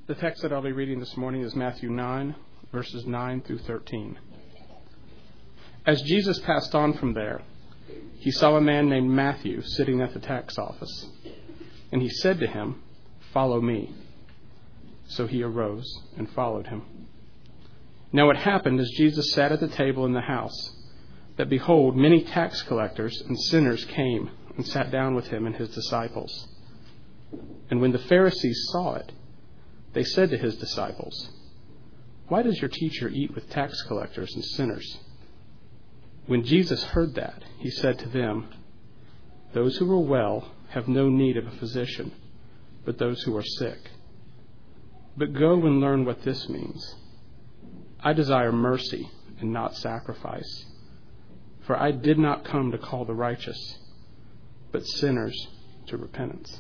The text that I'll be reading this morning is Matthew 9, verses 9 through 13. As Jesus passed on from there, he saw a man named Matthew sitting at the tax office. And he said to him, "Follow me." So he arose and followed him. Now it happened as Jesus sat at the table in the house, that behold, many tax collectors and sinners came and sat down with him and his disciples. And when the Pharisees saw it, they said to his disciples, "Why does your teacher eat with tax collectors and sinners?" When Jesus heard that, he said to them, "Those who are well have no need of a physician, but those who are sick. But go and learn what this means. I desire mercy and not sacrifice, for I did not come to call the righteous, but sinners to repentance."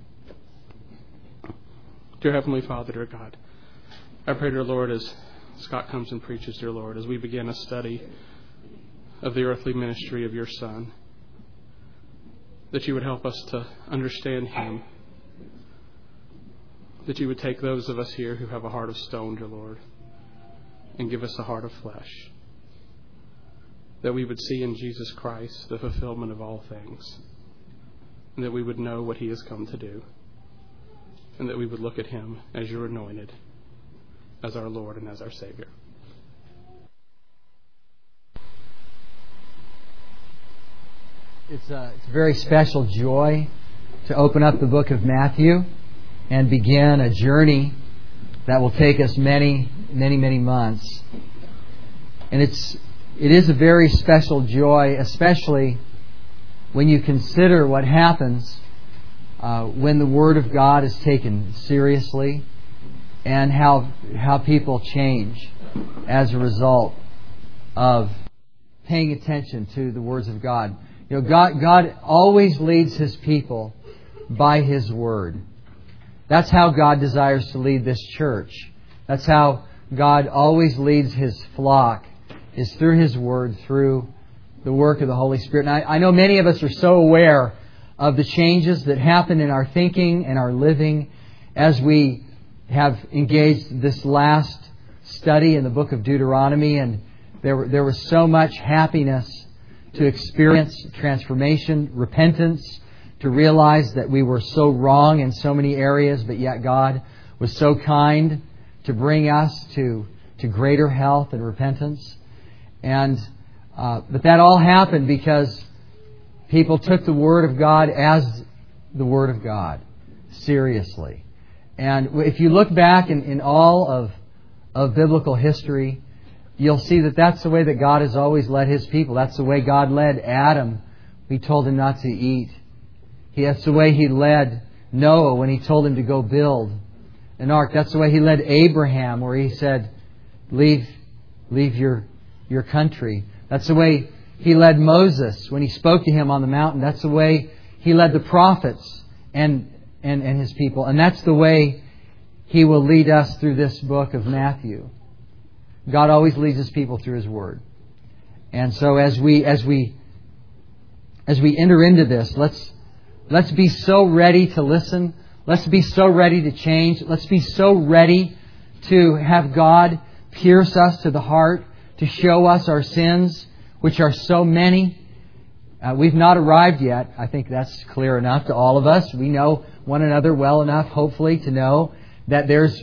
Dear Heavenly Father, dear God, I pray, dear Lord, as Scott comes and preaches, dear Lord, as we begin a study of the earthly ministry of your Son, that you would help us to understand him, that you would take those of us here who have a heart of stone, dear Lord, and give us a heart of flesh, that we would see in Jesus Christ the fulfillment of all things, and that we would know what he has come to do, and that we would look at him as your anointed, as our Lord and as our Savior. It's a very special joy to open up the book of Matthew and begin a journey that will take us many, many, many months. And it is a very special joy, especially when you consider what happens when the Word of God is taken seriously, and how people change as a result of paying attention to the words of God. You know, God always leads His people by His Word. That's how God desires to lead this church. That's how God always leads His flock, is through His Word, through the work of the Holy Spirit. And I know many of us are so aware of the changes that happen in our thinking and our living as we have engaged this last study in the book of Deuteronomy, and there was so much happiness to experience transformation, repentance, to realize that we were so wrong in so many areas, but yet God was so kind to bring us to greater health and repentance. But that all happened because people took the Word of God as the Word of God seriously. And if you look back in all of biblical history, you'll see that that's the way that God has always led His people. That's the way God led Adam. He told him not to eat. That's the way He led Noah when He told him to go build an ark. That's the way He led Abraham, where He said, leave your country. That's the way He led Moses when He spoke to him on the mountain. That's the way He led the prophets and His people. And that's the way He will lead us through this book of Matthew. God always leads His people through His Word. And so as we enter into this, let's be so ready to listen. Let's be so ready to change. Let's be so ready to have God pierce us to the heart, to show us our sins, which are so many. We've not arrived yet. I think that's clear enough to all of us. We know one another well enough, hopefully, to know that there's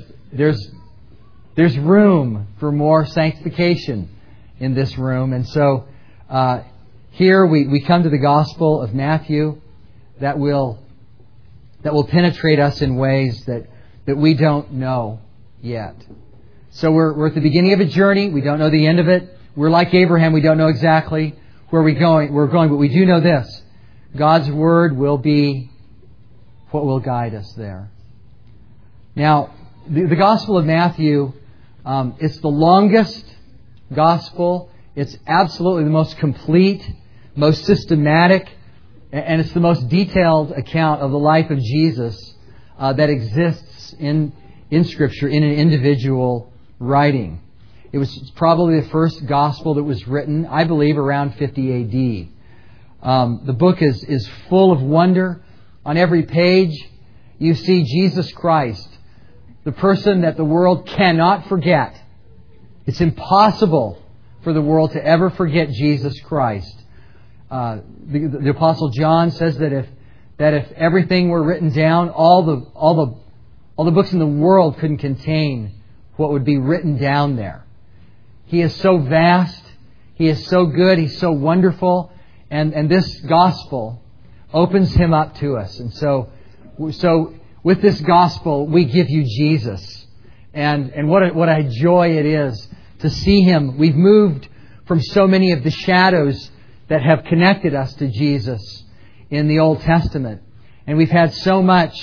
room for more sanctification in this room. And so here we come to the Gospel of Matthew that will penetrate us in ways that we don't know yet. So we're at the beginning of a journey. We don't know the end of it. We're like Abraham. We don't know exactly where we're going, but we do know this. God's Word will be what will guide us there. Now, the Gospel of Matthew, it's the longest Gospel. It's absolutely the most complete, most systematic, and it's the most detailed account of the life of Jesus that exists in Scripture in an individual writing. It was probably the first Gospel that was written, I believe, around 50 A.D. The book is full of wonder. On every page, you see Jesus Christ the person that the world cannot forget. It's impossible for the world to ever forget Jesus Christ. The Apostle John says that if everything were written down, all the books in the world couldn't contain what would be written down there. He is so vast. He is so good. He's so wonderful. And this gospel opens Him up to us. And so with this gospel, we give you Jesus. And what a joy it is to see Him. We've moved from so many of the shadows that have connected us to Jesus in the Old Testament. And we've had so much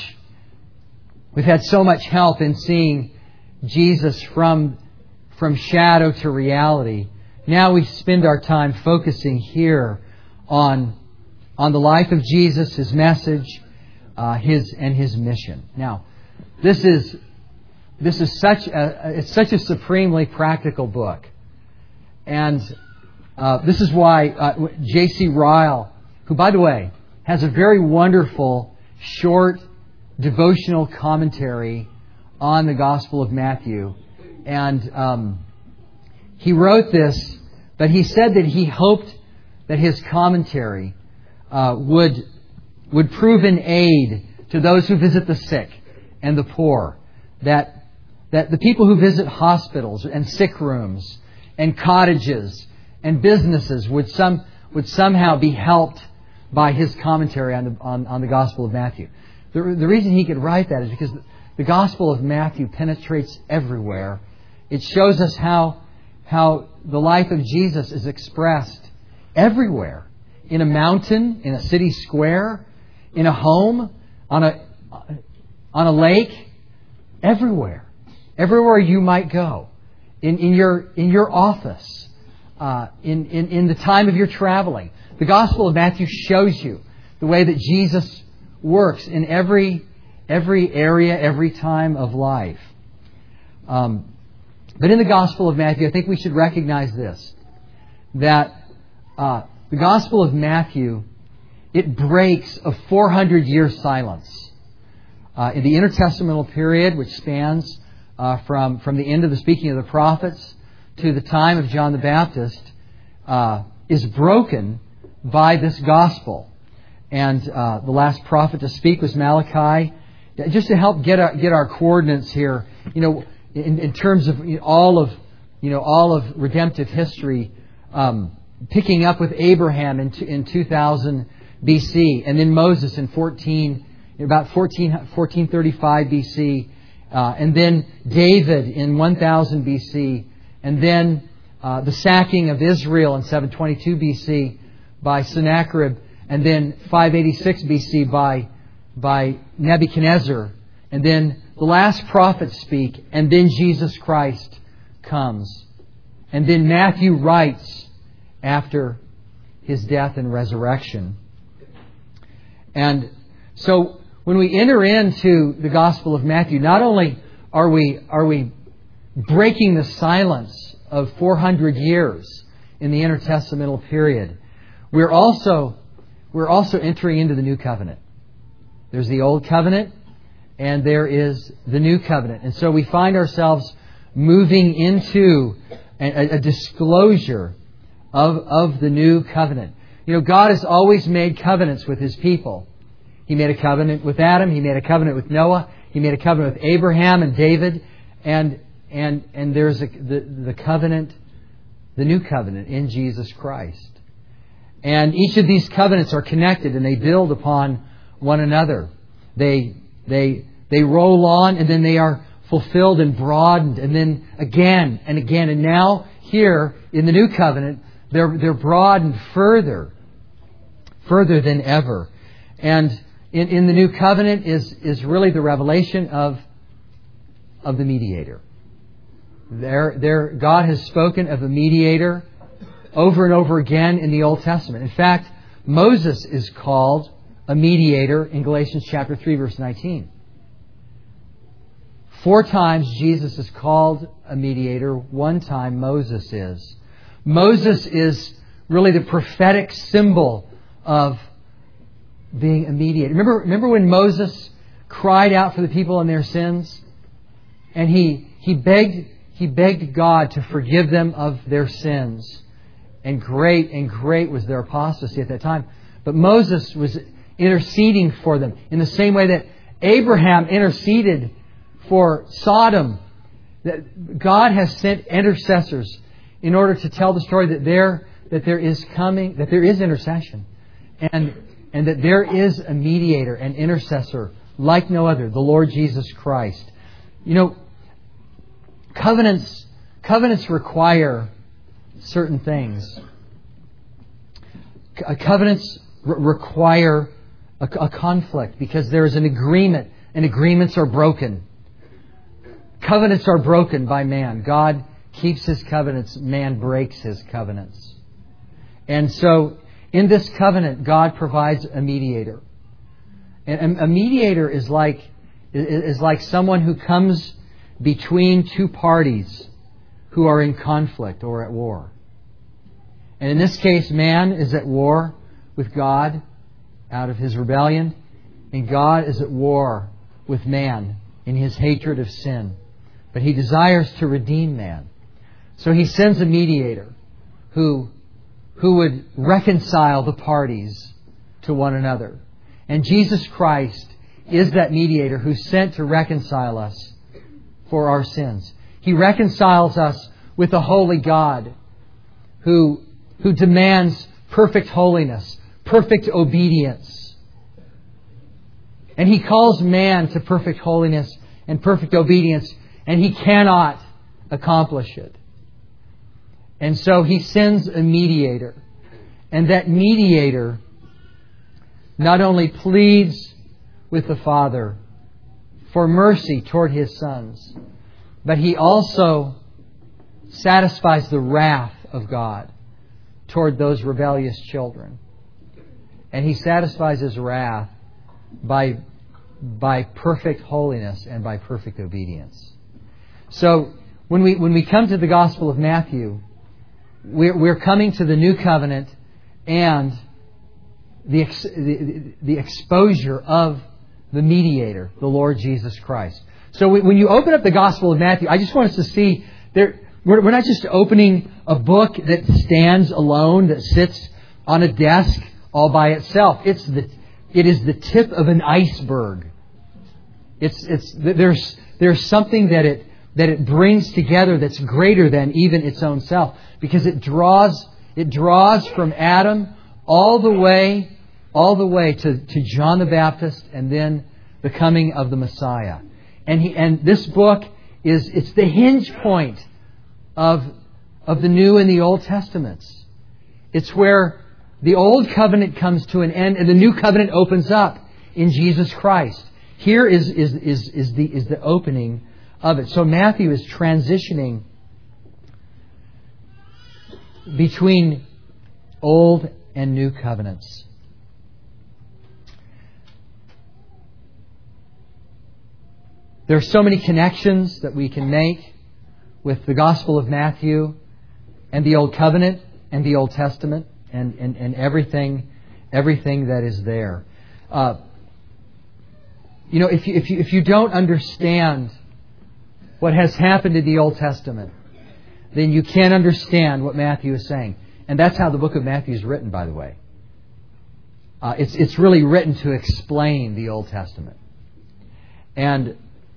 help in seeing Jesus from shadow to reality. Now we spend our time focusing here on the life of Jesus, His message, His mission. Now, this is such a supremely practical book, and this is why J.C. Ryle, who, by the way, has a very wonderful short devotional commentary on the Gospel of Matthew, and he wrote this, but he said that he hoped that his commentary would prove an aid to those who visit the sick and the poor, that the people who visit hospitals and sick rooms and cottages and businesses would somehow be helped by his commentary on the Gospel of Matthew. The reason he could write that is because the Gospel of Matthew penetrates everywhere. It shows us how the life of Jesus is expressed everywhere. In a mountain, in a city square, in a home, on a lake, everywhere. Everywhere you might go. In your office. In the time of your traveling. The Gospel of Matthew shows you the way that Jesus works in every area, every time of life. But in the Gospel of Matthew, I think we should recognize this, that the Gospel of Matthew, it breaks a 400-year silence. In the intertestamental period, which spans from the end of the speaking of the prophets to the time of John the Baptist, is broken by this Gospel. And the last prophet to speak was Malachi. Just to help get our coordinates here, in terms of all of redemptive history, picking up with Abraham in 2000 BC, and then Moses in 1435 BC, and then David in 1000 BC, and then the sacking of Israel in 722 BC by Sennacherib, and then 586 BC by Nebuchadnezzar, and then the last prophets speak, and then Jesus Christ comes. And then Matthew writes after His death and resurrection. And so when we enter into the Gospel of Matthew, not only are we breaking the silence of 400 years in the intertestamental period, we're also entering into the New Covenant. There's the Old Covenant, and there is the New Covenant. And so we find ourselves moving into a disclosure of the New Covenant. God has always made covenants with His people. He made a covenant with Adam. He made a covenant with Noah. He made a covenant with Abraham and David. And there's the covenant, the New Covenant in Jesus Christ. And each of these covenants are connected, and they build upon one another. They roll on, and then they are fulfilled and broadened, and then again and again. And now here in the New Covenant, they're broadened further than ever. And in the New Covenant is really the revelation of the mediator. God has spoken of a mediator over and over again in the Old Testament. In fact, Moses is called a mediator in Galatians chapter 3, verse 19. 4 times Jesus is called a mediator. 1 time Moses is. Moses is really the prophetic symbol of being a mediator. Remember when Moses cried out for the people in their sins? And he begged God to forgive them of their sins. And great was their apostasy at that time. But Moses was interceding for them in the same way that Abraham interceded for Sodom. That God has sent intercessors in order to tell the story that there is intercession, and that there is a mediator, an intercessor like no other, the Lord Jesus Christ. You know, covenants require certain things. Covenants require a conflict because there is an agreement, and agreements are broken. Covenants are broken by man. God keeps His covenants. Man breaks His covenants. And so, in this covenant, God provides a mediator. And a mediator is like someone who comes between two parties who are in conflict or at war. And in this case, man is at war with God out of his rebellion, and God is at war with man in his hatred of sin. But He desires to redeem man. So He sends a mediator who would reconcile the parties to one another. And Jesus Christ is that mediator who's sent to reconcile us for our sins. He reconciles us with a holy God who demands perfect holiness, perfect obedience. And He calls man to perfect holiness and perfect obedience, and he cannot accomplish it. And so He sends a mediator. And that mediator not only pleads with the Father for mercy toward His sons, but He also satisfies the wrath of God toward those rebellious children. And He satisfies His wrath by perfect holiness and by perfect obedience. So when we come to the Gospel of Matthew, we're coming to the New Covenant and the exposure of the mediator, the Lord Jesus Christ. So when you open up the Gospel of Matthew, I just want us to see we're not just opening a book that stands alone, that sits on a desk all by itself. It is the tip of an iceberg. There's something that it brings together that's greater than even its own self, because it draws from Adam all the way to John the Baptist and then the coming of the Messiah. And this book it's the hinge point of the New and the Old Testaments. It's where the Old Covenant comes to an end and the New Covenant opens up in Jesus Christ. Here is the opening of it. So Matthew is transitioning between Old and New Covenants. There are so many connections that we can make with the Gospel of Matthew and the Old Covenant and the Old Testament and everything that is there. If you don't understand what has happened in the Old Testament, then you can't understand what Matthew is saying. And that's how the book of Matthew is written, by the way. It's really written to explain the Old Testament. And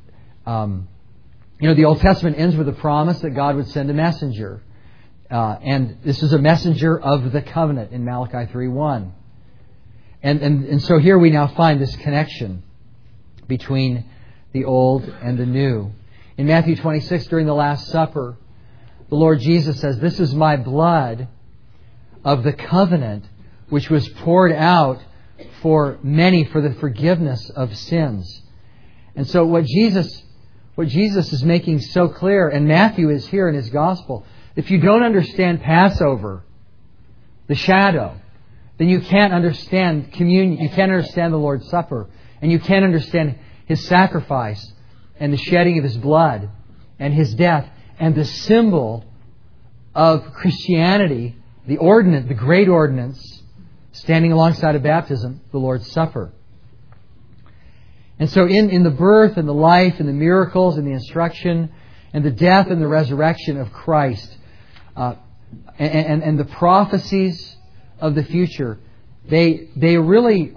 the Old Testament ends with a promise that God would send a messenger. And this is a messenger of the covenant in Malachi 3:1. And so here we now find this connection between the Old and the New. In Matthew 26, during the Last Supper, the Lord Jesus says, "This is my blood of the covenant, which was poured out for many for the forgiveness of sins." And so what Jesus is making so clear, and Matthew is here in his gospel, if you don't understand Passover, the shadow, then you can't understand communion, you can't understand the Lord's Supper, and you can't understand His sacrifice and the shedding of His blood and His death and the symbol of Christianity, the ordinance, the great ordinance, standing alongside of baptism, the Lord's Supper. And so in the birth and the life and the miracles and the instruction and the death and the resurrection of Christ and the prophecies of the future, they really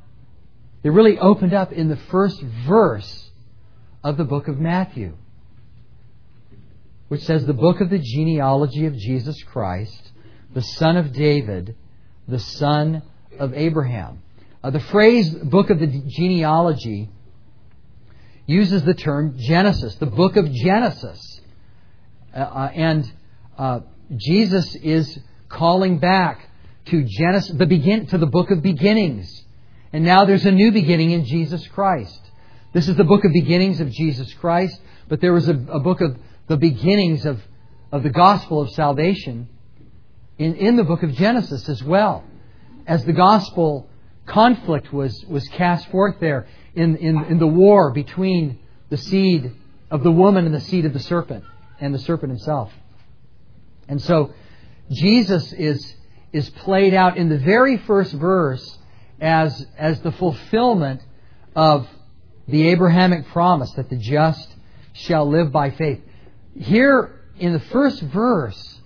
opened up in the first verse of the book of Matthew, which says, the book of the genealogy of Jesus Christ, the son of David, the son of Abraham. The phrase book of the genealogy uses the term Genesis, the book of Genesis. And Jesus is calling back to Genesis, to the book of beginnings. And now there's a new beginning in Jesus Christ. This is the book of beginnings of Jesus Christ, but there was a book of the beginnings of the gospel of salvation in the book of Genesis as well. As the gospel conflict was cast forth there in the war between the seed of the woman and the seed of the serpent himself. And so Jesus is played out in the very first verse as the fulfillment of the Abrahamic promise that the just shall live by faith. Here in the first verse,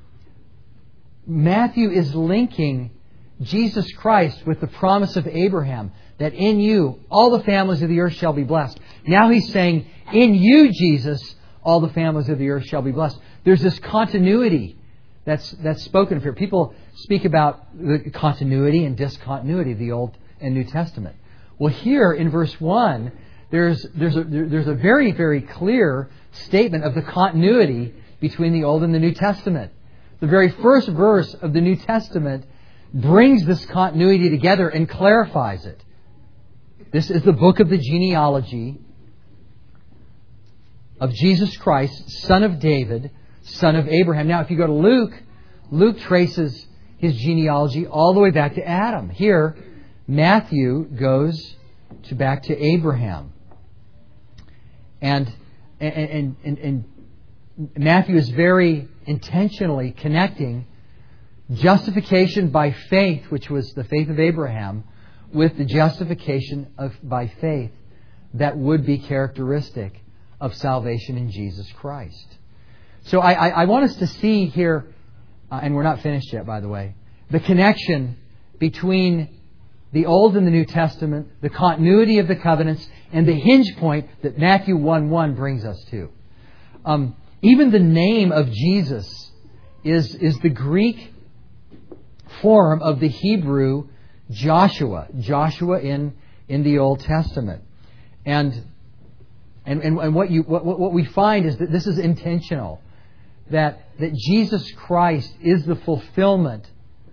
Matthew is linking Jesus Christ with the promise of Abraham that in you all the families of the earth shall be blessed. Now he's saying, in you, Jesus, all the families of the earth shall be blessed. There's this continuity that's spoken of here. People speak about the continuity and discontinuity of the Old and New Testament. Well, here in verse 1, there's a very, very clear statement of the continuity between the Old and the New Testament. The very first verse of the New Testament brings this continuity together and clarifies it. This is the book of the genealogy of Jesus Christ, son of David, son of Abraham. Now, if you go to Luke, Luke traces his genealogy all the way back to Adam. Here, Matthew goes back to Abraham. And Matthew is very intentionally connecting justification by faith, which was the faith of Abraham, with the justification by faith that would be characteristic of salvation in Jesus Christ. So I want us to see here, and we're not finished yet, by the way, the connection between the Old and the New Testament, the continuity of the covenants, and the hinge point that Matthew 1:1 brings us to. Even the name of Jesus is the Greek form of the Hebrew Joshua in the Old Testament. And what we find is that this is intentional, that Jesus Christ is the fulfillment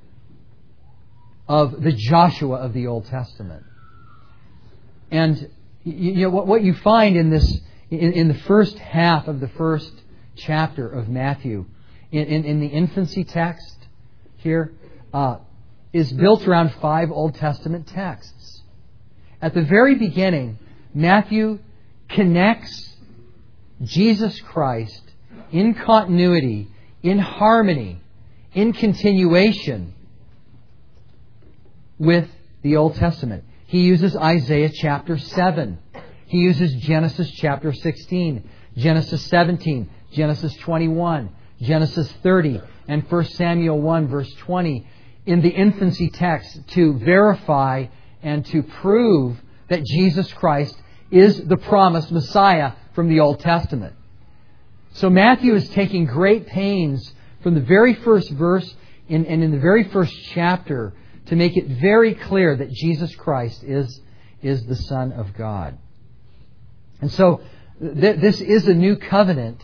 of the Joshua of the Old Testament. And what you find in the first half of the first chapter of Matthew, in the infancy text here, is built around 5 Old Testament texts. At the very beginning, Matthew connects Jesus Christ in continuity, in harmony, in continuation with the Old Testament. He uses Isaiah chapter 7. He uses Genesis chapter 16, Genesis 17, Genesis 21, Genesis 30, and 1 Samuel 1 verse 20 in the infancy text to verify and to prove that Jesus Christ is the promised Messiah from the Old Testament. So Matthew is taking great pains from the very first verse and in the very first chapter to make it very clear that Jesus Christ is the Son of God. And so this is a new covenant,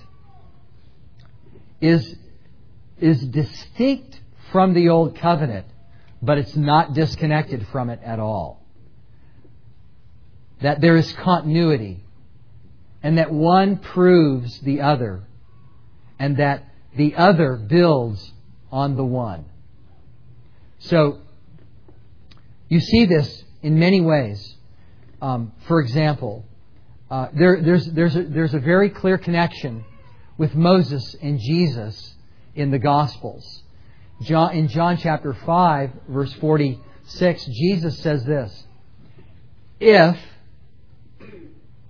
is distinct from the Old Covenant, but it's not disconnected from it at all. That there is continuity, and that one proves the other, and that the other builds on the one. So, you see this in many ways. For example, there's a very clear connection with Moses and Jesus in the Gospels. In John chapter 5, verse 46, Jesus says this: If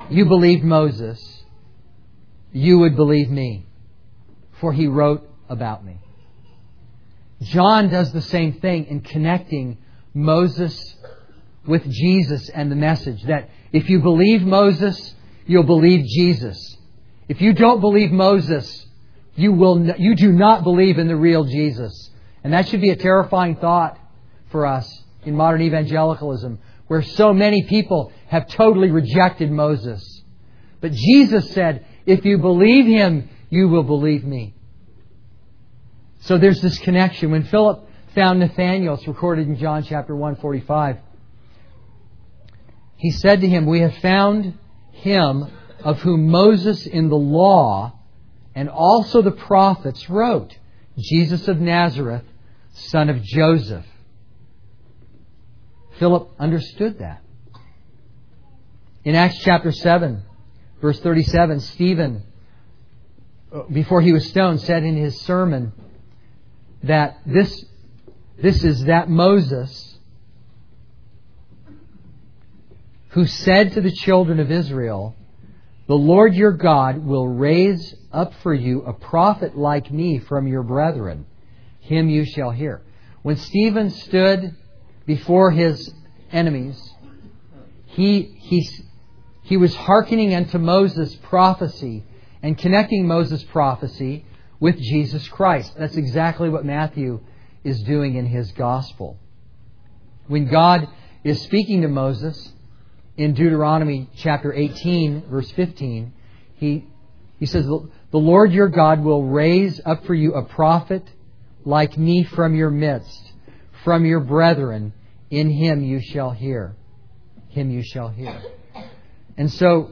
you believed Moses, you would believe me, for he wrote about me. John does the same thing in connecting Moses with Jesus and the message that if you believe Moses, you'll believe Jesus. If you don't believe Moses, you do not believe in the real Jesus. And that should be a terrifying thought for us in modern evangelicalism, where so many people have totally rejected Moses. But Jesus said, if you believe Him, you will believe me. So there's this connection. When Philip found Nathanael, it's recorded in John chapter 1:45, he said to him, we have found Him of whom Moses in the law and also the prophets wrote, Jesus of Nazareth, son of Joseph. Philip understood that. In Acts chapter 7, verse 37, Stephen, before he was stoned, said in his sermon that this is that Moses who said to the children of Israel, the Lord your God will raise up for you a prophet like me from your brethren. Him you shall hear. When Stephen stood before his enemies, he was hearkening unto Moses' prophecy and connecting Moses' prophecy with Jesus Christ. That's exactly what Matthew is doing in his gospel. When God is speaking to Moses in Deuteronomy chapter 18, verse 15, He says, the Lord your God will raise up for you a prophet like me from your midst, from your brethren. In Him you shall hear. Him you shall hear. And so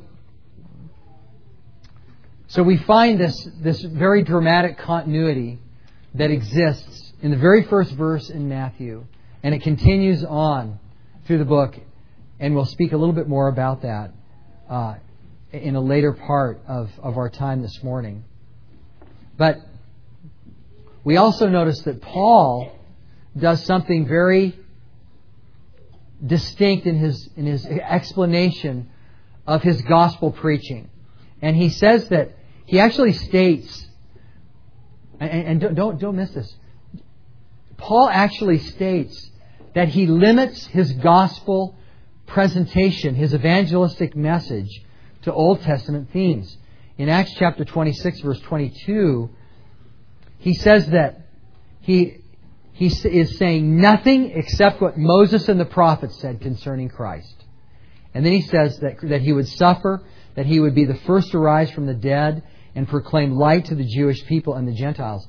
we find this very dramatic continuity that exists in the very first verse in Matthew. And it continues on through the book. And we'll speak a little bit more about that in a later part of our time this morning. But we also notice that Paul does something very distinct in his explanation of his gospel preaching. And he says that he actually states, and don't miss this, Paul actually states that he limits his gospel presentation, his evangelistic message, to Old Testament themes. In Acts chapter 26, verse 22, he says that he is saying nothing except what Moses and the prophets said concerning Christ. And then he says that he would suffer, that he would be the first to rise from the dead and proclaim light to the Jewish people and the Gentiles.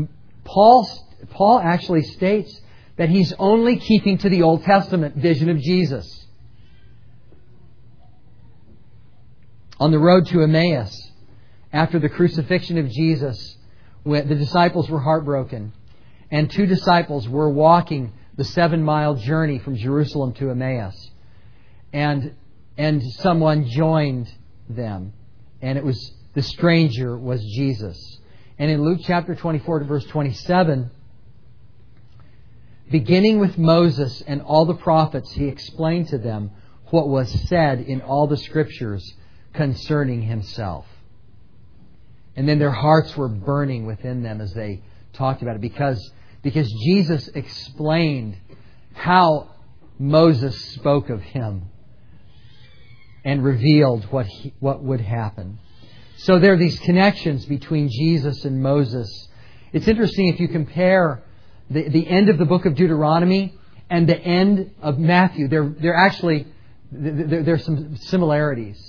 Paul actually states that he's only keeping to the Old Testament vision of Jesus. On the road to Emmaus, after the crucifixion of Jesus, when the disciples were heartbroken, and 2 disciples were walking the 7-mile journey from Jerusalem to Emmaus, and someone joined them, and it was the stranger was Jesus. And in Luke chapter 24 to verse 27, beginning with Moses and all the prophets, he explained to them what was said in all the Scriptures concerning Himself. And then their hearts were burning within them as they talked about it, because Jesus explained how Moses spoke of Him and revealed what would happen. So there are these connections between Jesus and Moses. It's interesting if you compare the end of the book of Deuteronomy and the end of Matthew. There's some similarities.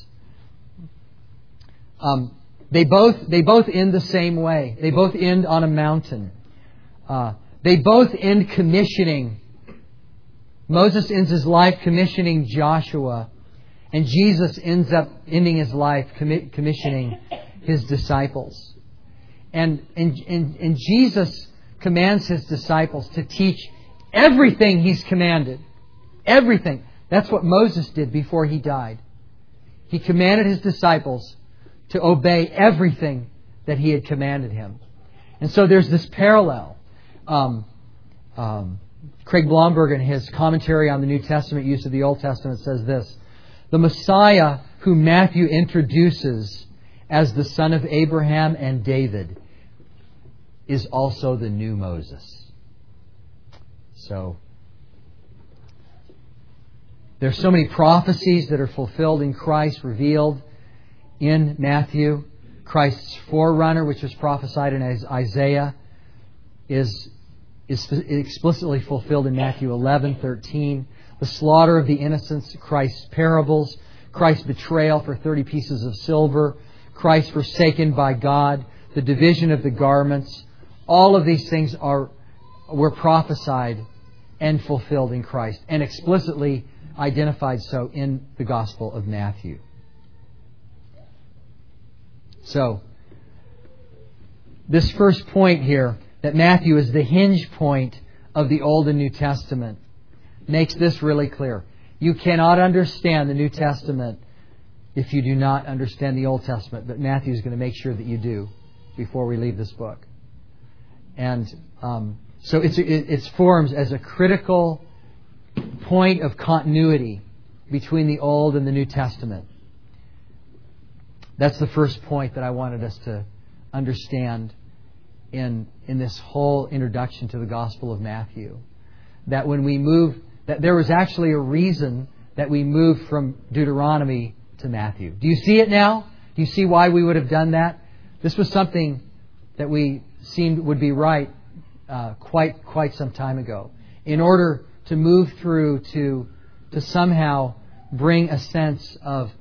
They both end the same way. They both end on a mountain. They both end commissioning. Moses ends his life commissioning Joshua, and Jesus ends up ending his life commissioning His disciples. And Jesus commands His disciples to teach everything He's commanded. Everything. That's what Moses did before he died. He commanded His disciples to obey everything that He had commanded him. And so there's this parallel. Craig Blomberg, in his commentary on the New Testament use of the Old Testament, says this, The Messiah whom Matthew introduces as the son of Abraham and David is also the new Moses. So, there's so many prophecies that are fulfilled in Christ, revealed in Matthew. Christ's forerunner, which was prophesied in Isaiah, is explicitly fulfilled in Matthew 11:13. The slaughter of the innocents, Christ's parables, Christ's betrayal for 30 pieces of silver, Christ forsaken by God, the division of the garments. All of these things were prophesied and fulfilled in Christ, and explicitly identified so in the Gospel of Matthew. So, this first point here, that Matthew is the hinge point of the Old and New Testament, makes this really clear. You cannot understand the New Testament if you do not understand the Old Testament, but Matthew is going to make sure that you do before we leave this book. And so it forms as a critical point of continuity between the Old and the New Testament. That's the first point that I wanted us to understand in this whole introduction to the Gospel of Matthew. That when we move, that there was actually a reason that we moved from Deuteronomy to Matthew. Do you see it now? Do you see why we would have done that? This was something that we seemed would be right quite some time ago. In order to move through to somehow bring a sense of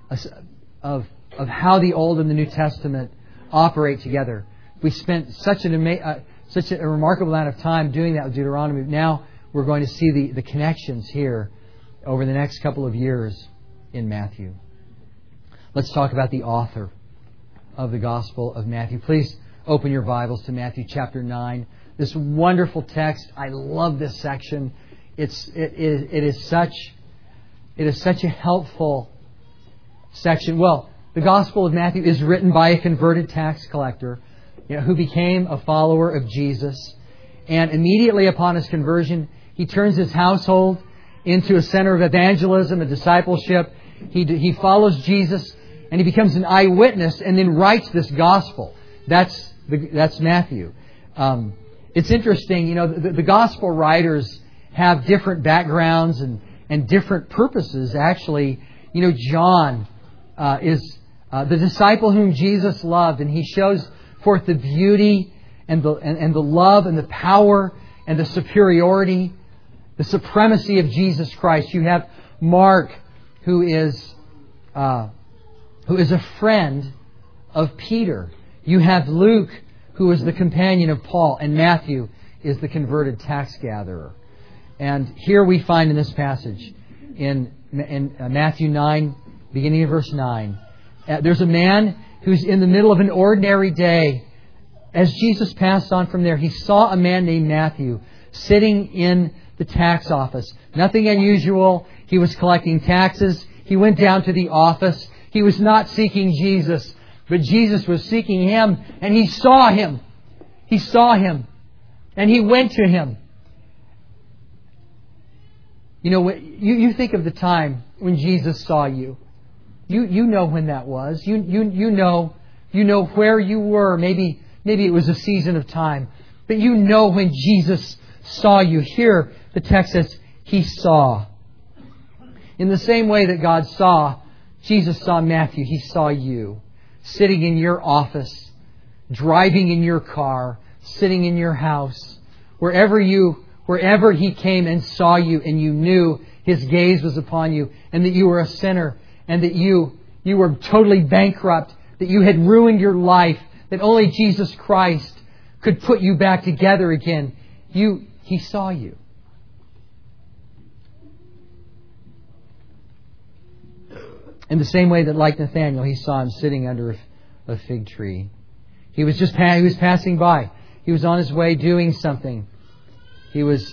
how the Old and the New Testament operate together. We spent such a remarkable amount of time doing that with Deuteronomy. Now we're going to see the connections here over the next couple of years in Matthew. Let's talk about the author of the Gospel of Matthew. Please open your Bibles to Matthew chapter 9. This wonderful text. I love this section. It is such a helpful section. Well, the Gospel of Matthew is written by a converted tax collector, who became a follower of Jesus. And immediately upon his conversion, he turns his household into a center of evangelism and discipleship. He follows Jesus, and he becomes an eyewitness, and then writes this Gospel. That's Matthew. It's interesting, the Gospel writers have different backgrounds and different purposes. Actually, John is the disciple whom Jesus loved, and he shows forth the beauty and the love and the power and the superiority, the supremacy of Jesus Christ. You have Mark, who is a friend of Peter. You have Luke, who is the companion of Paul, and Matthew is the converted tax gatherer. And here we find in this passage, in Matthew 9, beginning of verse 9, there's a man who's in the middle of an ordinary day. As Jesus passed on from there, he saw a man named Matthew sitting in the tax office. Nothing unusual. He was collecting taxes. He went down to the office. He was not seeking Jesus, but Jesus was seeking him, and he saw him. He saw him, and he went to him. You think of the time when Jesus saw you. You know when that was. You know where you were. Maybe it was a season of time. But you know when Jesus saw you. Here, the text says, He saw. In the same way that God saw, Jesus saw Matthew. He saw you. Sitting in your office. Driving in your car. Sitting in your house. Wherever He came and saw you, and you knew His gaze was upon you, and that you were a sinner, and that you were totally bankrupt, that you had ruined your life, that only Jesus Christ could put you back together again. He saw you. In the same way that, like Nathanael, he saw him sitting under a fig tree. He was passing by. He was on his way doing something. He was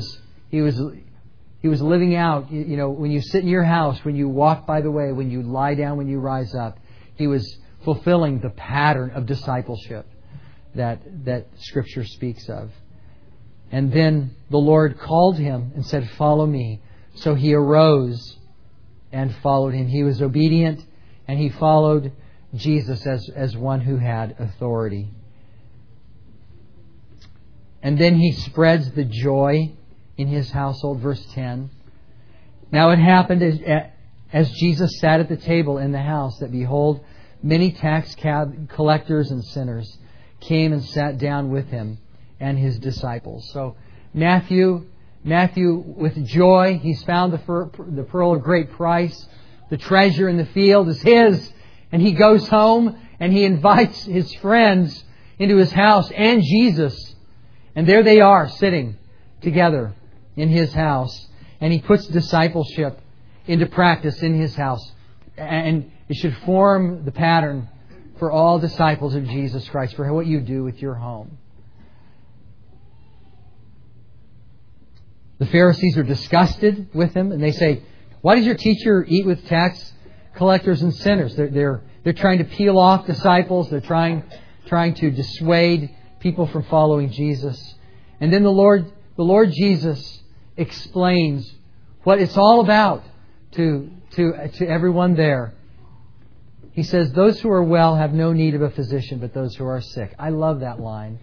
living out, when you sit in your house, when you walk by the way, when you lie down, when you rise up. He was fulfilling the pattern of discipleship that Scripture speaks of. And then the Lord called him and said, "Follow me." So he arose and followed Him. He was obedient, and he followed Jesus as one who had authority. And then he spreads the joy in his household. Verse 10. Now it happened as Jesus sat at the table in the house that, behold, many tax collectors and sinners came and sat down with him and his disciples. So Matthew, with joy, he's found the pearl of great price. The treasure in the field is his. And he goes home and he invites his friends into his house and Jesus. And there they are, sitting together in his house. And he puts discipleship into practice in his house. And it should form the pattern for all disciples of Jesus Christ, for what you do with your home. The Pharisees are disgusted with him, and they say, "Why does your teacher eat with tax collectors and sinners?" They're trying to peel off disciples. They're trying to dissuade people from following Jesus. And then the Lord Jesus explains what it's all about to everyone there. He says, "Those who are well have no need of a physician, but those who are sick." I love that line.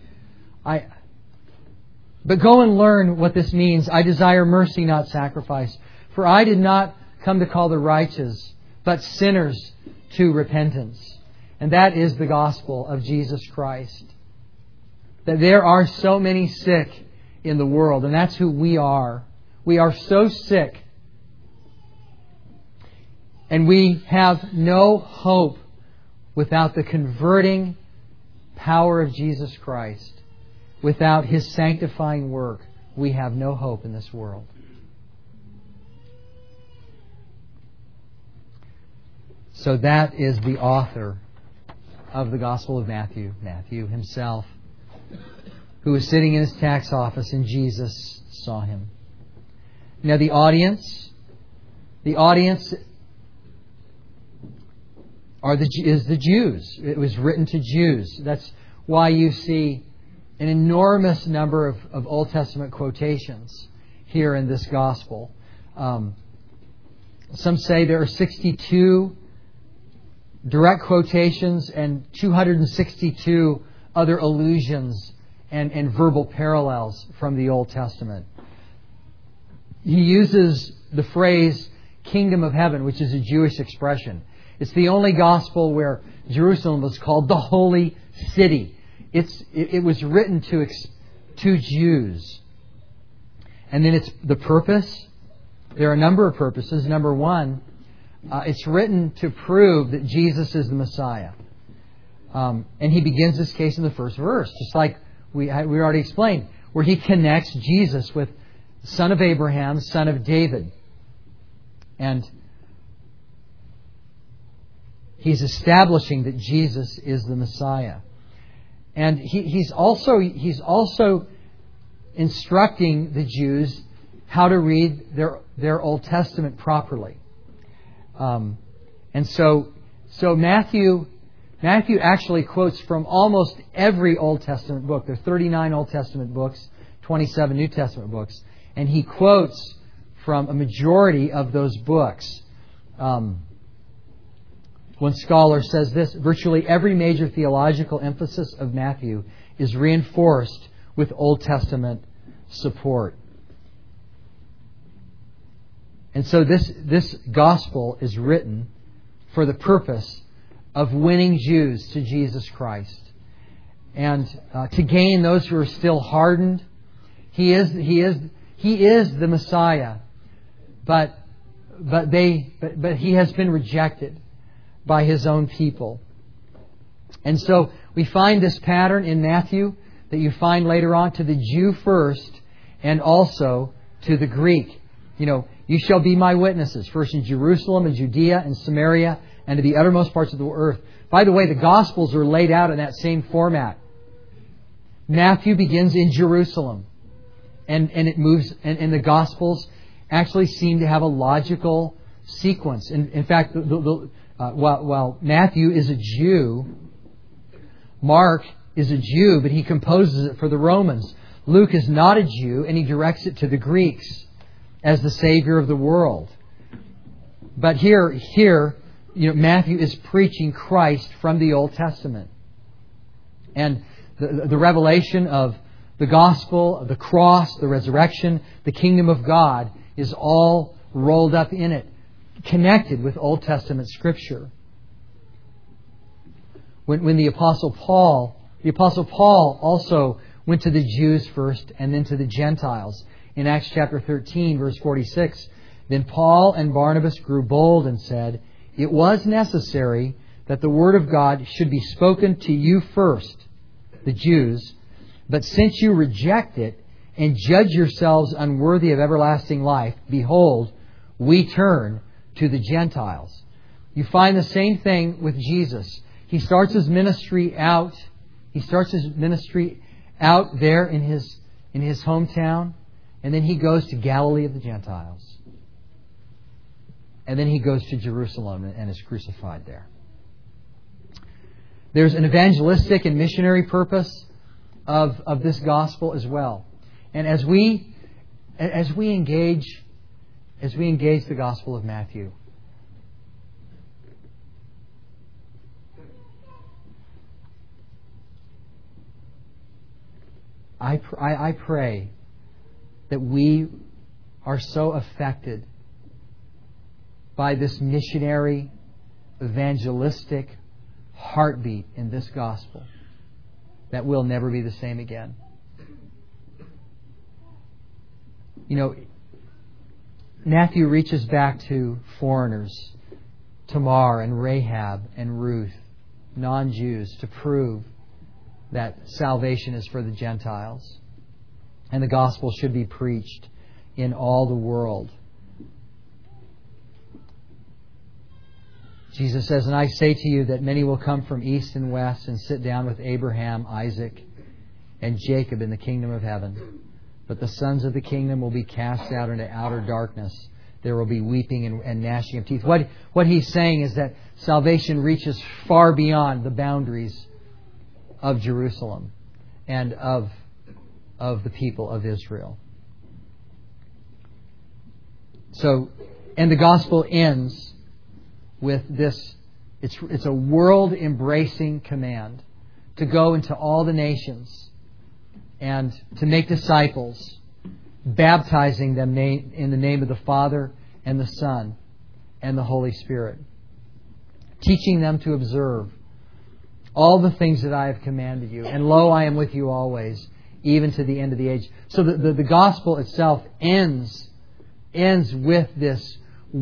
But go and learn what this means. "I desire mercy, not sacrifice. For I did not come to call the righteous, but sinners to repentance." And that is the gospel of Jesus Christ. That there are so many sick in the world, and that's who we are. We are so sick. And we have no hope without the converting power of Jesus Christ. Without His sanctifying work, we have no hope in this world. So that is the author of the Gospel of Matthew, Matthew himself, who was sitting in his tax office and Jesus saw him. Now the audience is the Jews. It was written to Jews. That's why you see an enormous number of Old Testament quotations here in this Gospel. Some say there are 62 direct quotations and 262 other allusions and verbal parallels from the Old Testament. He uses the phrase "kingdom of heaven," which is a Jewish expression. It's the only Gospel where Jerusalem was called the Holy City. It was written to Jews. And then it's the purpose. There are a number of purposes. Number one, it's written to prove that Jesus is the Messiah. And he begins this case in the first verse, just like we already explained, where he connects Jesus with son of Abraham, son of David. And he's establishing that Jesus is the Messiah. And he's also instructing the Jews how to read their Old Testament properly. And so Matthew actually quotes from almost every Old Testament book. There are 39 Old Testament books, 27 New Testament books, and he quotes from a majority of those books. One scholar says this: virtually every major theological emphasis of Matthew is reinforced with Old Testament support. And so this gospel is written for the purpose of winning Jews to Jesus Christ, and to gain those who are still hardened. He is the Messiah, but he has been rejected by his own people. And so we find this pattern in Matthew that you find later on to the Jew first and also to the Greek. You shall be my witnesses, first in Jerusalem and Judea and Samaria and to the uttermost parts of the earth. By the way, the Gospels are laid out in that same format. Matthew begins in Jerusalem, and it moves, and the Gospels actually seem to have a logical sequence. In fact, while Matthew is a Jew, Mark is a Jew, but he composes it for the Romans. Luke is not a Jew, and he directs it to the Greeks as the Savior of the world. But here, Matthew is preaching Christ from the Old Testament. And the revelation of the gospel, of the cross, the resurrection, the kingdom of God is all rolled up in it, connected with Old Testament Scripture. When the Apostle Paul also went to the Jews first and then to the Gentiles. In Acts chapter 13, verse 46, then Paul and Barnabas grew bold and said, "It was necessary that the word of God should be spoken to you first, the Jews, but since you reject it and judge yourselves unworthy of everlasting life, behold, we turn to the Gentiles." You find the same thing with Jesus. He starts his ministry out. There in his hometown, and then he goes to Galilee of the Gentiles. And then he goes to Jerusalem and is crucified there. There's an evangelistic and missionary purpose of this gospel as well. And as we engage the gospel of Matthew, I pray that we are so affected by this missionary, evangelistic heartbeat in this gospel that we'll never be the same again. Matthew reaches back to foreigners, Tamar and Rahab and Ruth, non-Jews, to prove that salvation is for the Gentiles. And the gospel should be preached in all the world. Jesus says, "And I say to you that many will come from east and west and sit down with Abraham, Isaac, and Jacob in the kingdom of heaven. But the sons of the kingdom will be cast out into outer darkness. There will be weeping and gnashing of teeth." What he's saying is that salvation reaches far beyond the boundaries of Jerusalem and of the people of Israel. And the gospel ends with this. It's a world-embracing command to go into all the nations and to make disciples, baptizing them in the name of the Father and the Son and the Holy Spirit, teaching them to observe all the things that I have commanded you. And lo, I am with you always, even to the end of the age. So the gospel itself ends with this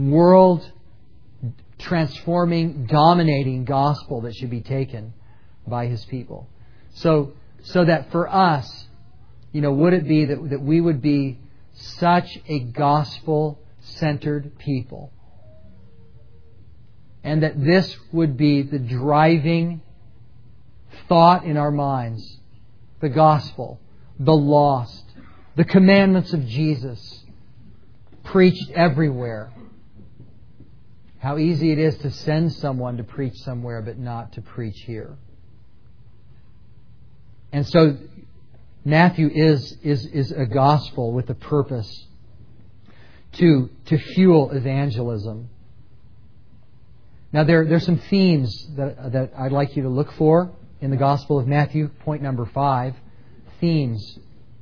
world-transforming, dominating gospel that should be taken by His people. So that for us, would it be that we would be such a gospel-centered people, and that this would be the driving thought in our minds, the gospel, the lost, the commandments of Jesus, preached everywhere. How easy it is to send someone to preach somewhere, but not to preach here. And so Matthew is a gospel with a purpose to fuel evangelism. Now there's some themes that I'd like you to look for in the Gospel of Matthew. Point number 5, themes.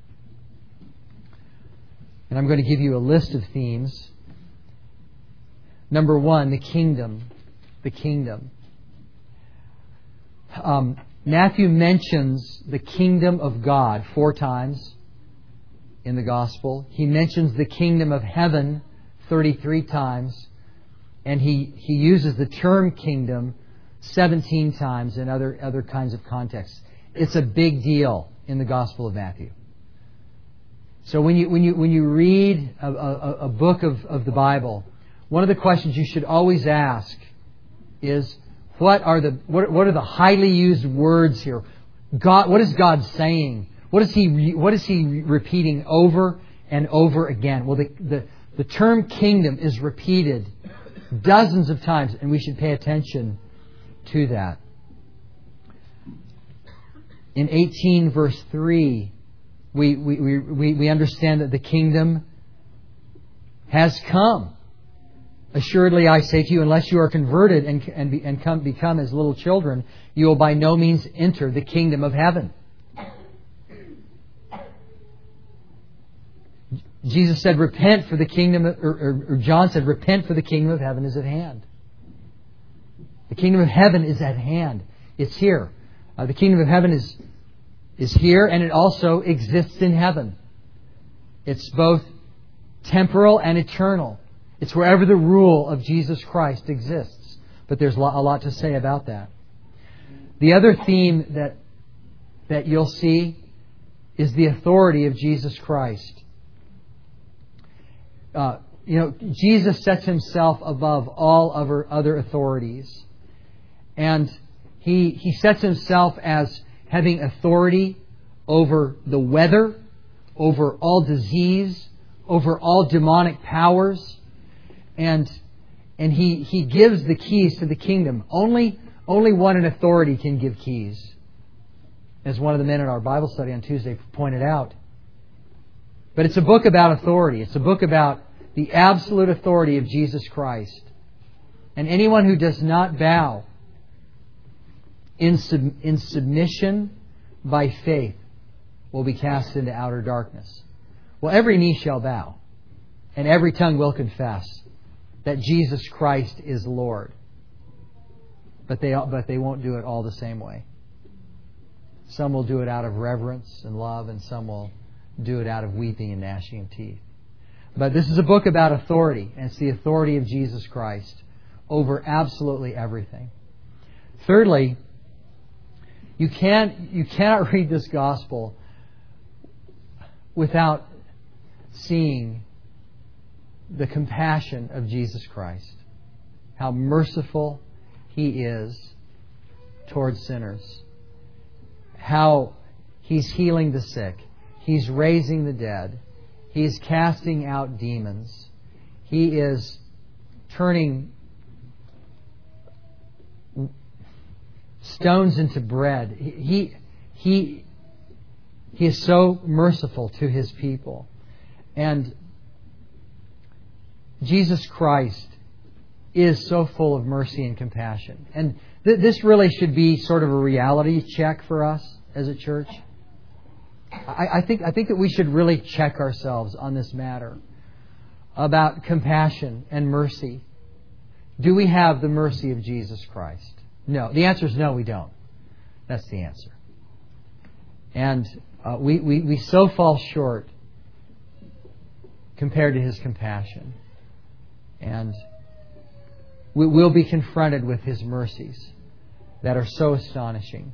And I'm going to give you a list of themes. Number 1, the kingdom. The kingdom. Matthew mentions the kingdom of God 4 times in the Gospel. He mentions the kingdom of heaven 33 times. And he uses the term kingdom 17 times in other kinds of contexts. It's a big deal in the Gospel of Matthew. So when you read a book of the Bible, one of the questions you should always ask is, what are the highly used words here? God, what is God saying? What is He repeating over and over again? Well, the term kingdom is repeated dozens of times, and we should pay attention to that. In 18 verse 3, we understand that the kingdom has come. Assuredly, I say to you, unless you are converted and become as little children, you will by no means enter the kingdom of heaven. Jesus said, repent for the kingdom, or John said, repent for the kingdom of heaven is at hand. The kingdom of heaven is at hand. It's here. The kingdom of heaven is here, and it also exists in heaven. It's both temporal and eternal. It's wherever the rule of Jesus Christ exists. But there's a lot to say about that. The other theme that you'll see is the authority of Jesus Christ. Jesus sets Himself above all other authorities. And He sets Himself as having authority over the weather, over all disease, over all demonic powers. And He gives the keys to the kingdom. Only one in authority can give keys. As one of the men in our Bible study on Tuesday pointed out. But it's a book about authority. It's a book about the absolute authority of Jesus Christ. And anyone who does not bow in submission by faith will be cast into outer darkness. Well, every knee shall bow, and every tongue will confess that Jesus Christ is Lord. But they won't do it all the same way. Some will do it out of reverence and love, and some will do it out of weeping and gnashing of teeth. But this is a book about authority, and it's the authority of Jesus Christ over absolutely everything. Thirdly, you cannot read this gospel without seeing the compassion of Jesus Christ. How merciful He is towards sinners. How He's healing the sick. He's raising the dead. He's casting out demons. He is turning stones into bread. He is so merciful to His people. And Jesus Christ is so full of mercy and compassion. And this really should be sort of a reality check for us as a church. I think that we should really check ourselves on this matter about compassion and mercy. Do we have the mercy of Jesus Christ? No. The answer is no, we don't. That's the answer. And we so fall short compared to His compassion. And we will be confronted with His mercies that are so astonishing.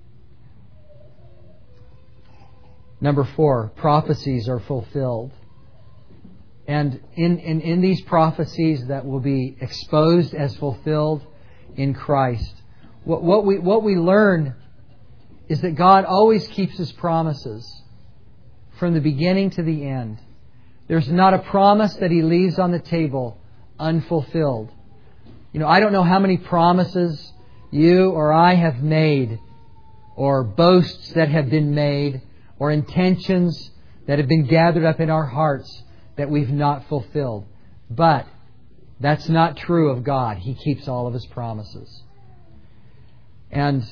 Number 4, prophecies are fulfilled. And in these prophecies that will be exposed as fulfilled in Christ, what we learn is that God always keeps His promises from the beginning to the end. There's not a promise that He leaves on the table unfulfilled. I don't know how many promises you or I have made, or boasts that have been made, or intentions that have been gathered up in our hearts that we've not fulfilled. But that's not true of God. He keeps all of His promises. And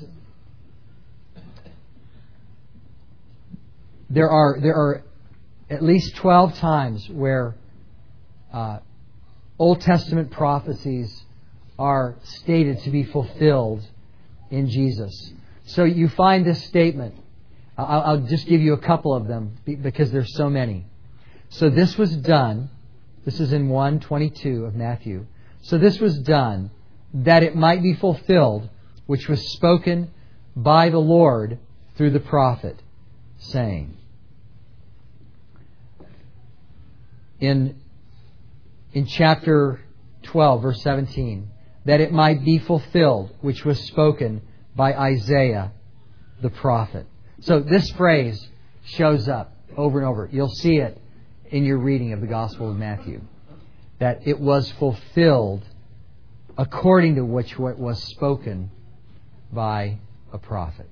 there are at least 12 times where Old Testament prophecies are stated to be fulfilled in Jesus. So you find this statement. I'll just give you a couple of them because there's so many. So this was done. This is in 1:22 of Matthew. So this was done that it might be fulfilled, which was spoken by the Lord through the prophet, saying. In chapter 12, verse 17, that it might be fulfilled, which was spoken by Isaiah the prophet. So this phrase shows up over and over. You'll see it in your reading of the Gospel of Matthew. That it was fulfilled according to which what was spoken by a prophet.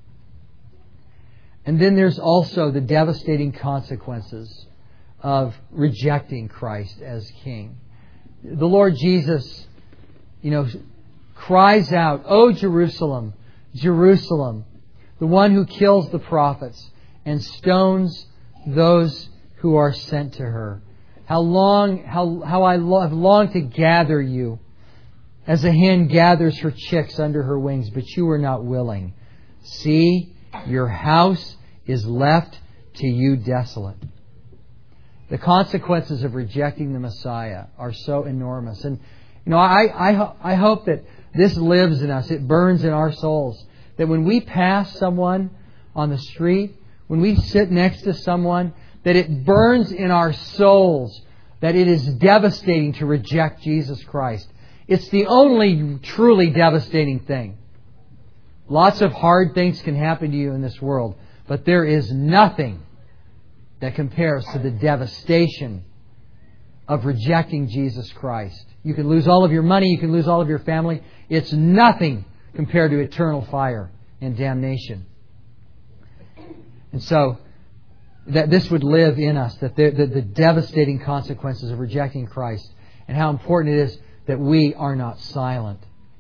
And then there's also the devastating consequences of rejecting Christ as King. the Lord Jesus, cries out, "O Jerusalem, Jerusalem, the one who kills the prophets and stones those who are sent to her. How I have longed to gather you, as a hen gathers her chicks under her wings, but you were not willing. See, your house is left to you desolate." The consequences of rejecting the Messiah are so enormous. And I hope that this lives in us. It burns in our souls. That when we pass someone on the street, when we sit next to someone, that it burns in our souls that it is devastating to reject Jesus Christ. It's the only truly devastating thing. Lots of hard things can happen to you in this world, but there is nothing that compares to the devastation of rejecting Jesus Christ. You can lose all of your money, you can lose all of your family. It's nothing compared to eternal fire and damnation. And so, that this would live in us, that the devastating consequences of rejecting Christ, and how important it is that we are not silent.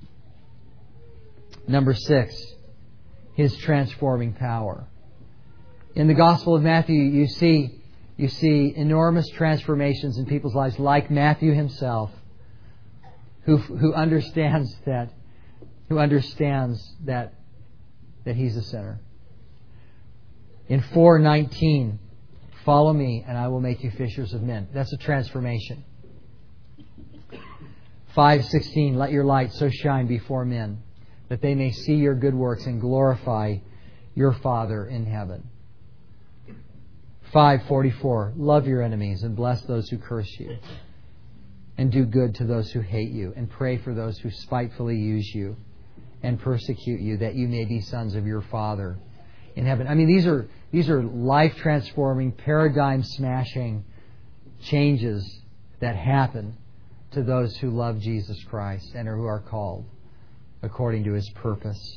Number 6, His transforming power. In the Gospel of Matthew, you see enormous transformations in people's lives, like Matthew himself, who understands that he's a sinner. In 4:19, "Follow me, and I will make you fishers of men." That's a transformation. 5:16, "Let your light so shine before men, that they may see your good works and glorify your Father in heaven." 5:44, "Love your enemies and bless those who curse you, and do good to those who hate you, and pray for those who spitefully use you and persecute you, that you may be sons of your Father in heaven." I mean, these are life-transforming, paradigm-smashing changes that happen to those who love Jesus Christ and who are called according to His purpose.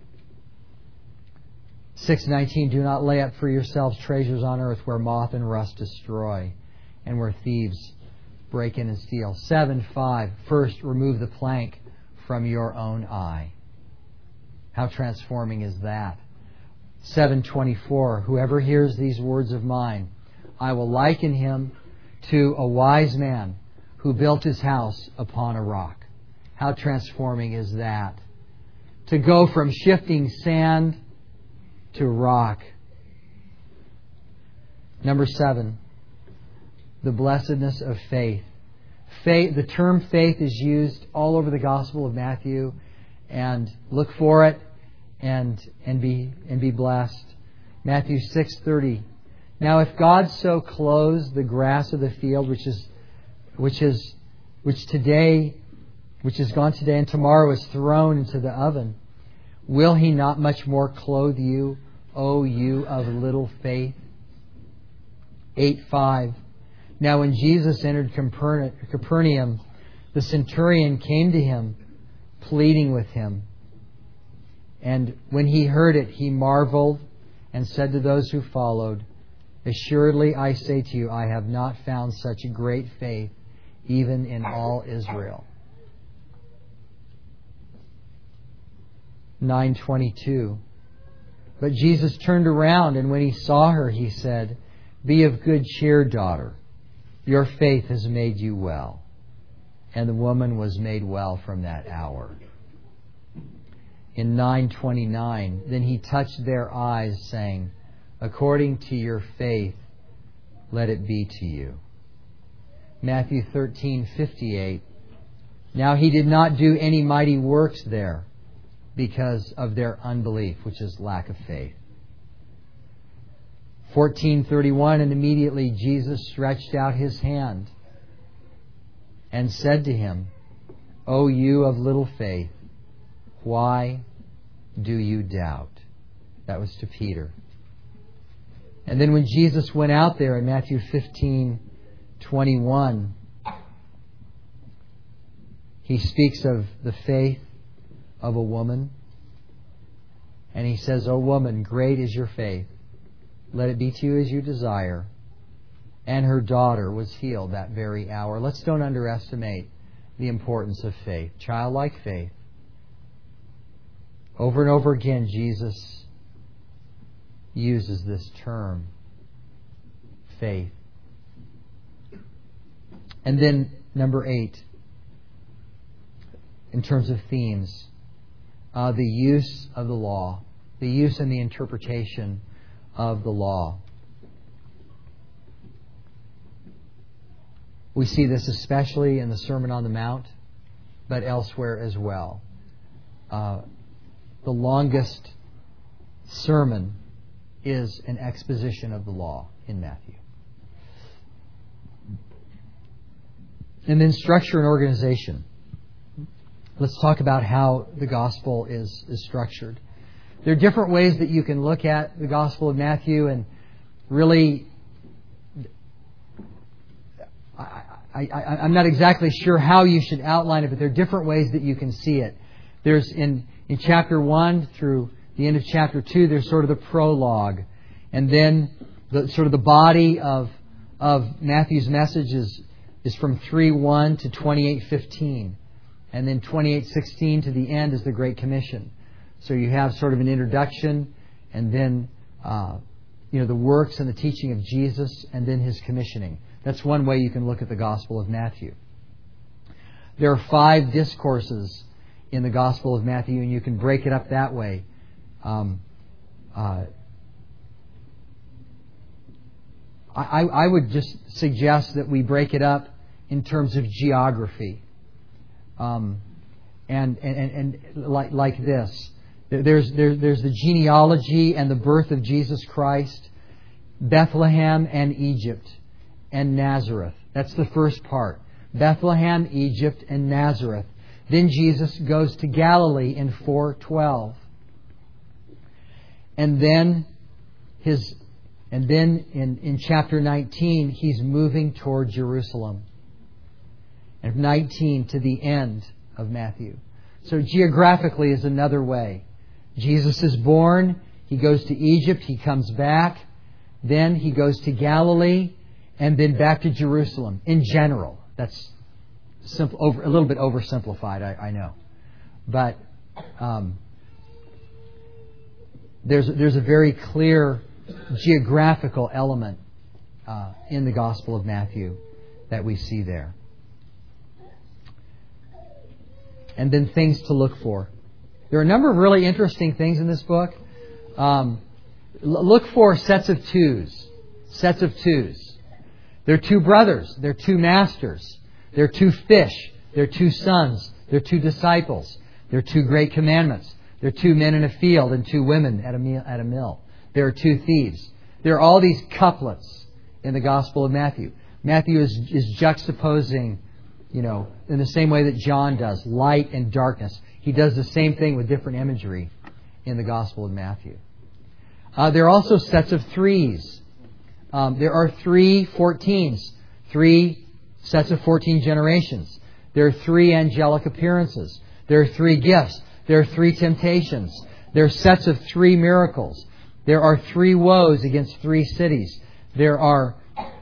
6:19, "Do not lay up for yourselves treasures on earth, where moth and rust destroy, and where thieves break in and steal." 7:5, "First remove the plank from your own eye." How transforming is that? 7:24, "Whoever hears these words of mine, I will liken him to a wise man who built his house upon a rock." How transforming is that? To go from shifting sand to rock. Number 7, the blessedness of faith. The term faith is used all over the Gospel of Matthew, and look for it and be blessed. Matthew 6:30. "Now if God so clothes the grass of the field, which is gone today and tomorrow is thrown into the oven, will He not much more clothe you, O you of little faith?" 8:5. "Now when Jesus entered Capernaum, the centurion came to Him, pleading with Him. And when he heard it, he marveled and said to those who followed, 'Assuredly I say to you, I have not found such great faith even in all Israel.'" 9:22. "But Jesus turned around, and when He saw her, He said, 'Be of good cheer, daughter. Your faith has made you well.' And the woman was made well from that hour." In 9:29, "Then He touched their eyes, saying, 'According to your faith, let it be to you.'" Matthew 13:58, "Now He did not do any mighty works there, because of their unbelief," which is lack of faith. 14:31, "And immediately Jesus stretched out His hand and said to him, 'O you of little faith, why do you doubt?'" That was to Peter. And then when Jesus went out there in Matthew 15:21, He speaks of the faith of a woman. And He says, "O woman, great is your faith. Let it be to you as you desire." And her daughter was healed that very hour. Let's don't underestimate the importance of faith, childlike faith. Over and over again, Jesus uses this term, faith. And then, number 8, in terms of themes, the use of the law, the use and the interpretation of the law. We see this especially in the Sermon on the Mount, but elsewhere as well. The longest sermon is an exposition of the law in Matthew. And then structure and organization. Let's talk about how the gospel is structured. There are different ways that you can look at the Gospel of Matthew, and really, I'm not exactly sure how you should outline it, but there are different ways that you can see it. There's in chapter 1 through the end of chapter 2, there's sort of the prologue. And then the body of Matthew's message is from 3:1 to 28:15. And then 28:16 to the end is the Great Commission. So you have sort of an introduction, and then the works and the teaching of Jesus, and then His commissioning. That's one way you can look at the Gospel of Matthew. There are 5 discourses in the Gospel of Matthew, and you can break it up that way. I would just suggest that we break it up in terms of geography, and like this. There's the genealogy and the birth of Jesus Christ, Bethlehem and Egypt and Nazareth. That's the first part. Bethlehem, Egypt, and Nazareth. Then Jesus goes to Galilee in 4:12. And then in chapter 19, He's moving toward Jerusalem. And from 19 to the end of Matthew. So geographically is another way. Jesus is born, He goes to Egypt, He comes back, then He goes to Galilee, and then back to Jerusalem. In general, that's a little bit oversimplified, I know. But there's a very clear geographical element in the Gospel of Matthew that we see there. And then things to look for. There are a number of really interesting things in this book. Look for sets of twos. Sets of twos. There are 2 brothers. There are 2 masters. There are 2 fish. There are 2 sons. There are 2 disciples. There are 2 great commandments. There are 2 men in a field and 2 women at a mill. There are 2 thieves. There are all these couplets in the Gospel of Matthew. Matthew is juxtaposing, in the same way that John does, light and darkness. He does the same thing with different imagery in the Gospel of Matthew. There are also sets of threes. There are 3 14s, 3 sets of 14 generations. There are 3 angelic appearances. There are 3 gifts. There are 3 temptations. There are sets of 3 miracles. There are 3 woes against 3 cities. There are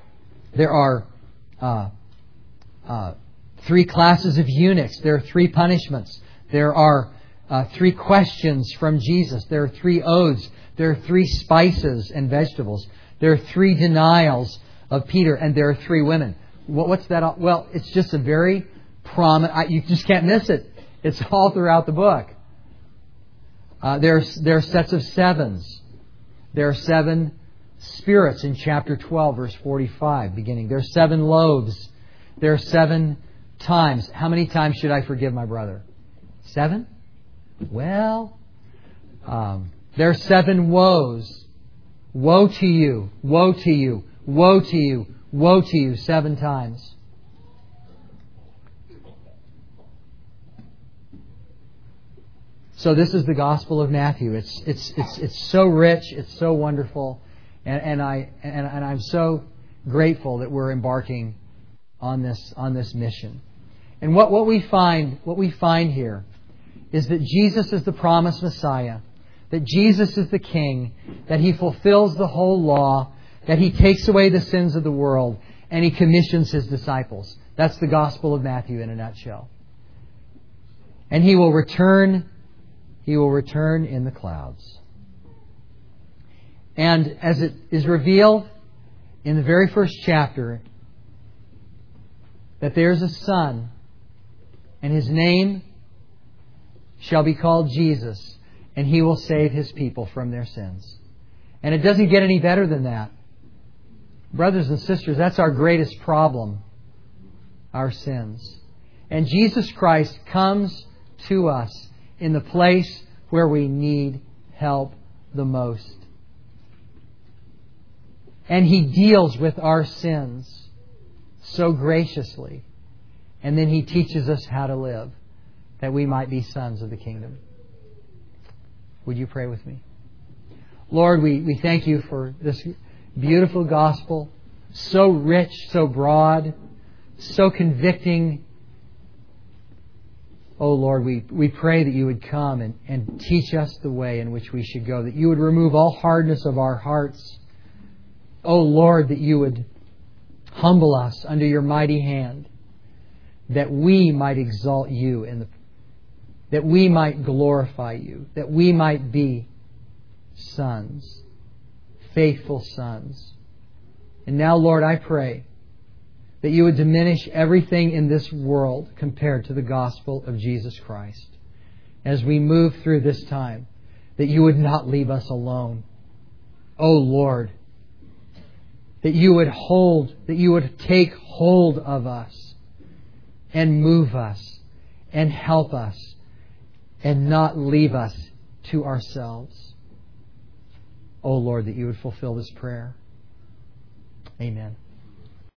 3 classes of eunuchs. There are 3 punishments. There are 3 questions from Jesus. There are 3 oaths. There are 3 spices and vegetables. There are 3 denials of Peter, and there are 3 women. What's that? Well, it's just a very prominent. You just can't miss it. It's all throughout the book. There are sets of 7s. There are 7 spirits in chapter 12, verse 45, beginning. There are 7 loaves. There are 7 times. How many times should I forgive my brother? 7? Well, there are 7 woes. Woe to you, woe to you, woe to you, woe to you, 7 times. So this is the Gospel of Matthew. It's so rich, it's so wonderful, and I'm so grateful that we're embarking on this mission. And what we find here is that Jesus is the promised Messiah, that Jesus is the King, that He fulfills the whole law, that He takes away the sins of the world, and He commissions His disciples That's the Gospel of Matthew in a nutshell. And He will return in the clouds. And as it is revealed in the very first chapter, that there's a Son, and His name shall be called Jesus, and He will save His people from their sins. And it doesn't get any better than that. Brothers and sisters, that's our greatest problem, our sins. And Jesus Christ comes to us in the place where we need help the most. And He deals with our sins so graciously. And then He teaches us how to live, that we might be sons of the kingdom. Would you pray with me? Lord, we thank You for this beautiful gospel, so rich, so broad, so convicting. Oh Lord, we pray that You would come and teach us the way in which we should go, that You would remove all hardness of our hearts. Oh Lord, that You would humble us under Your mighty hand, that we might exalt You, that we might glorify You, that we might be sons, faithful sons. And now, Lord, I pray that You would diminish everything in this world compared to the gospel of Jesus Christ. As we move through this time, that You would not leave us alone. Oh Lord, that You would take hold of us and move us and help us and not leave us to ourselves. Oh Lord, that You would fulfill this prayer. Amen.